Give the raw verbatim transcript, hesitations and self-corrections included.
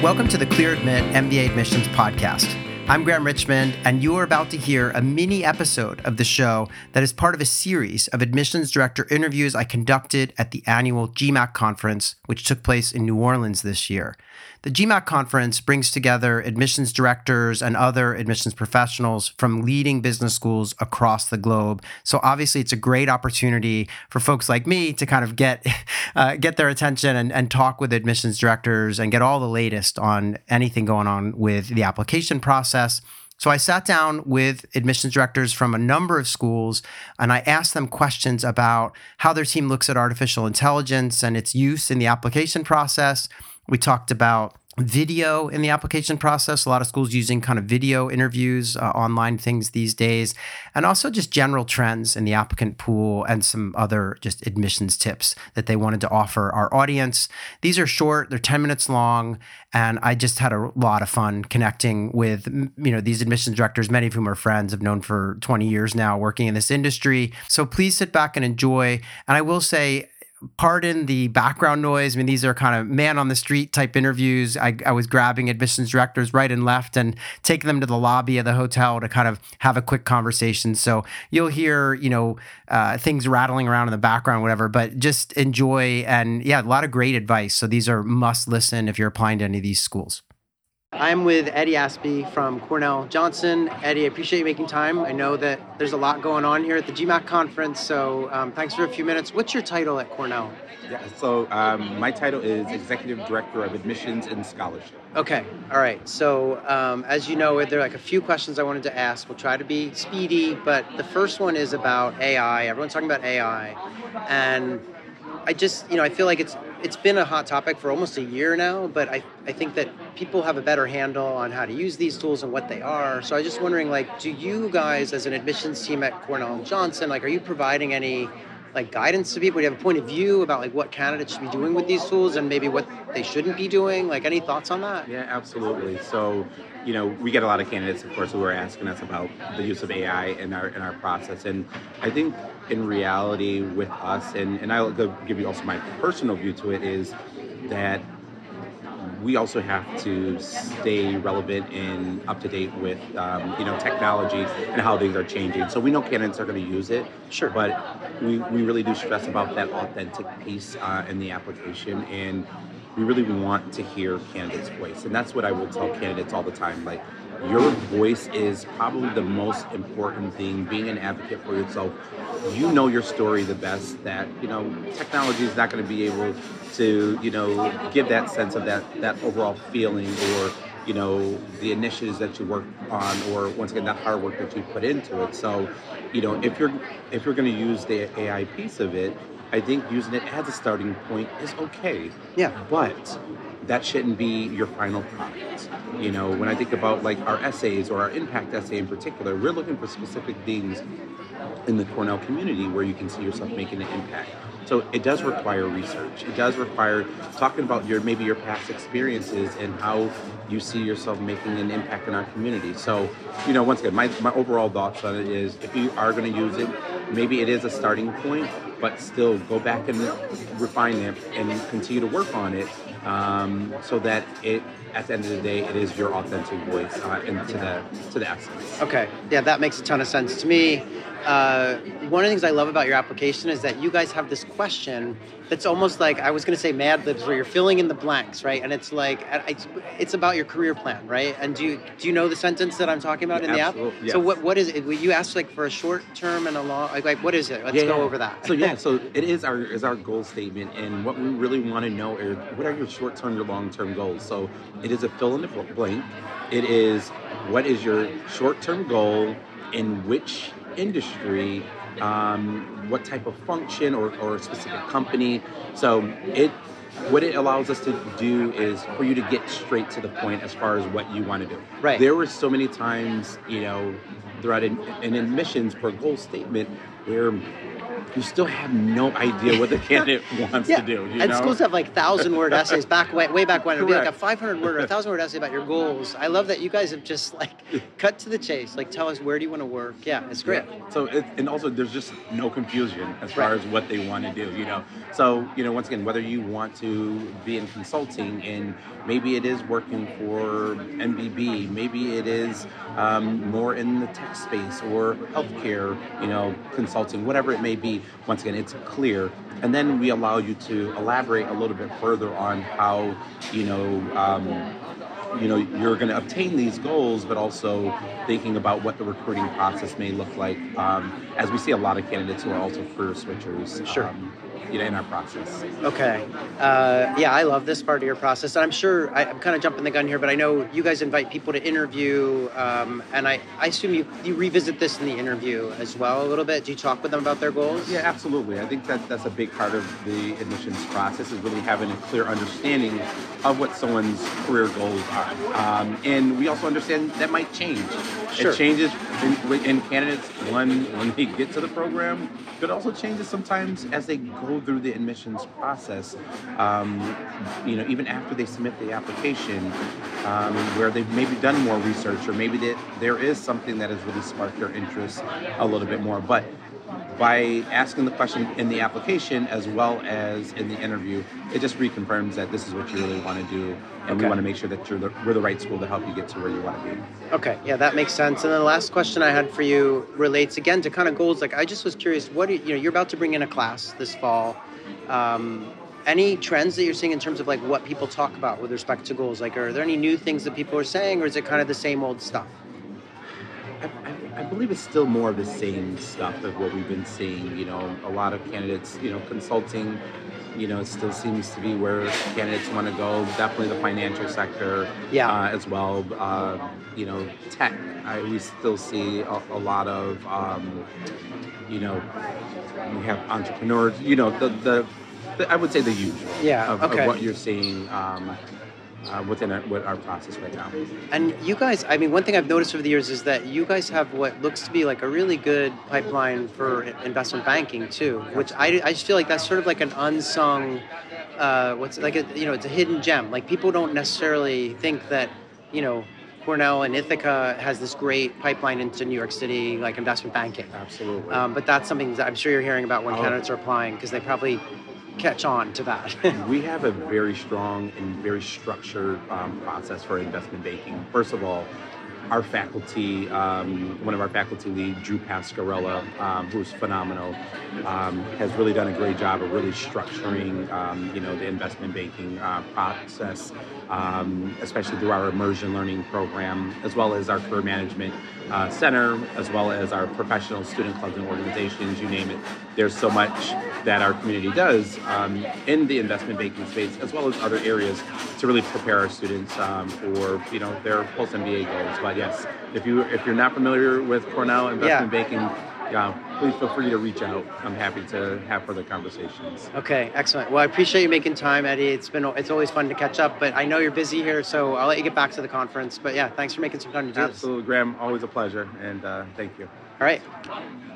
Welcome to the Clear Admit M B A Admissions Podcast. I'm Graham Richmond, and you are about to hear a mini episode of the show that is part of a series of admissions director interviews I conducted at the annual G MAC conference, which took place in New Orleans this year. The G MAC conference brings together admissions directors and other admissions professionals from leading business schools across the globe. So obviously, it's a great opportunity for folks like me to kind of get uh, get their attention and, and talk with admissions directors and get all the latest on anything going on with the application process. So I sat down with admissions directors from a number of schools, and I asked them questions about how their team looks at artificial intelligence and its use in the application process. We talked about video in the application process, a lot of schools using kind of video interviews, uh, online things these days, and also just general trends in the applicant pool and some other just admissions tips that they wanted to offer our audience. These are short, they're ten minutes long, and I just had a lot of fun connecting with, you know, these admissions directors, many of whom are friends, I've known for twenty years now working in this industry. So please sit back and enjoy. And I will say, pardon the background noise. I mean, these are kind of man on the street type interviews. I, I was grabbing admissions directors right and left and taking them to the lobby of the hotel to kind of have a quick conversation. So you'll hear, you know, uh, things rattling around in the background, whatever, but just enjoy. And yeah, a lot of great advice. So these are must listen if you're applying to any of these schools. I'm with Eddie Aspie from Cornell Johnson. Eddie, I appreciate you making time. I know that there's a lot going on here at the G MAC conference, so um, thanks for a few minutes. What's your title at Cornell? Yeah, so um, my title is Executive Director of Admissions and Scholarship. Okay, all right. So um, as you know, there are like a few questions I wanted to ask. We'll try to be speedy, but the first one is about A I. Everyone's talking about A I, and I just, you know, I feel like it's it's been a hot topic for almost a year now, but I, I think that people have a better handle on how to use these tools and what they are. So I was just wondering, like, do you guys as an admissions team at Cornell Johnson, like, are you providing any like guidance to people? Do you have a point of view about like what candidates should be doing with these tools and maybe what they shouldn't be doing? Like, any thoughts on that? Yeah, absolutely. So, you know, we get a lot of candidates, of course, who are asking us about the use of A I in our in our process. And I think in reality with us, and, and I'll give you also my personal view to it, is that we also have to stay relevant and up to date with, um, you know, technology and how things are changing. So we know candidates are going to use it, sure, but we, we really do stress about that authentic piece uh, in the application, and we really want to hear candidates' voice. And that's what I will tell candidates all the time. Like, your voice is probably the most important thing. Being an advocate for yourself, you know your story the best. That, you know, technology is not going to be able to, you know, give that sense of that that overall feeling, or, you know, the initiatives that you work on, or once again that hard work that you put into it. So, you know, if you're if you're going to use the A I piece of it, I think using it as a starting point is okay. Yeah. But that shouldn't be your final product. You know, when I think about like our essays or our impact essay in particular, we're looking for specific things in the Cornell community where you can see yourself making an impact. So it does require research. It does require talking about your maybe your past experiences and how you see yourself making an impact in our community. So, you know, once again, my, my overall thoughts on it is, if you are going to use it, maybe it is a starting point, but still go back and refine it and continue to work on it, um, so that it, at the end of the day, it is your authentic voice uh, into the to the essence. Okay, yeah, that makes a ton of sense to me. Uh, one of the things I love about your application is that you guys have this question that's almost like, I was going to say Mad Libs, where you're filling in the blanks, right? And it's like, it's, it's about your career plan, right? And do you do you know the sentence that I'm talking about yeah, in the absolutely. app? Yes. So what what is it? You asked like for a short term and a long, like, like what is it? Let's yeah, go yeah. over that. So yeah, so it is our is our goal statement, and what we really want to know is, what are your short term, your long term goals? So it is a fill in the blank. It is, what is your short term goal, in which industry, um, what type of function, or, or a specific company. So it what it allows us to do is for you to get straight to the point as far as what you want to do. Right. There were so many times, you know, throughout an, an admissions per goal statement where you still have no idea what the candidate wants yeah. to do. You and know? schools have like thousand word essays back way, way back when. It would be like a Correct. five hundred word or a thousand word essay about your goals. I love that you guys have just like cut to the chase. Like, tell us, where do you want to work? Yeah, it's great. Yeah. So, it, and also there's just no confusion as far Right. as what they want to do, you know. So, you know, once again, whether you want to be in consulting, and maybe it is working for M B B, maybe it is um, more in the tech space or healthcare, you know, consulting, whatever it may be. Once again, it's clear. And then we allow you to elaborate a little bit further on how, you know, um, you know, you're going to obtain these goals, but also thinking about what the recruiting process may look like, um, as we see a lot of candidates who are also career switchers. Sure. Um, you know, in our process. Okay. Uh, yeah, I love this part of your process. And I'm sure, I, I'm kind of jumping the gun here, but I know you guys invite people to interview, um, and I, I assume you, you revisit this in the interview as well a little bit. Do you talk with them about their goals? Yeah, absolutely. I think that that's a big part of the admissions process, is really having a clear understanding of what someone's career goals are. Um, and we also understand that might change. Sure. It changes in, in candidates when, when they get to the program, but it also changes sometimes as they go through the admissions process, um, you know, even after they submit the application, um, where they've maybe done more research, or maybe that there is something that has really sparked their interest a little bit more. But by asking the question in the application as well as in the interview, it just reconfirms that this is what you really want to do, and Okay. we want to make sure that you're the, we're the right school to help you get to where you want to be. Okay, yeah, that makes sense. And then the last question I had for you relates again to kind of goals. Like, I just was curious, what do you, you know, you're about to bring in a class this fall. Um, any trends that you're seeing in terms of like what people talk about with respect to goals? Like, are there any new things that people are saying, or is it kind of the same old stuff? I, I, I believe it's still more of the same stuff of what we've been seeing. You know, a lot of candidates, you know, consulting, you know, it still seems to be where candidates want to go. Definitely the financial sector, Yeah. uh, as well. Uh, you know, tech. I, we still see a, a lot of, um, you know, we have entrepreneurs. You know, the the, the I would say the usual. Yeah, Of, okay. of what you're seeing. Um, Uh, within our, with our process right now. And you guys, I mean, one thing I've noticed over the years is that you guys have what looks to be like a really good pipeline for investment banking too, which I, I just feel like that's sort of like an unsung, uh, what's like a, you know, it's a hidden gem. Like, people don't necessarily think that, you know, Cornell and Ithaca has this great pipeline into New York City, like investment banking. Absolutely. Um, but that's something that I'm sure you're hearing about when Oh. candidates are applying, because they probably catch on to that. We have a very strong and very structured um, process for investment banking. First of all, our faculty, um, one of our faculty lead, Drew Pascarella, um, who's phenomenal, um, has really done a great job of really structuring, um, you know, the investment banking uh, process, um, especially through our immersion learning program, as well as our career management uh, center, as well as our professional student clubs and organizations, you name it. There's so much that our community does um, in the investment banking space, as well as other areas, to really prepare our students um, for, you know, their post-M B A goals. But yes, if you if you're not familiar with Cornell investment Yeah. banking, yeah, please feel free to reach out. I'm happy to have further conversations. Okay, excellent. Well, I appreciate you making time, Eddie. It's been it's always fun to catch up, but I know you're busy here, so I'll let you get back to the conference. But yeah, thanks for making some time to do this. Absolutely, Graham. Always a pleasure, and uh, thank you. All right.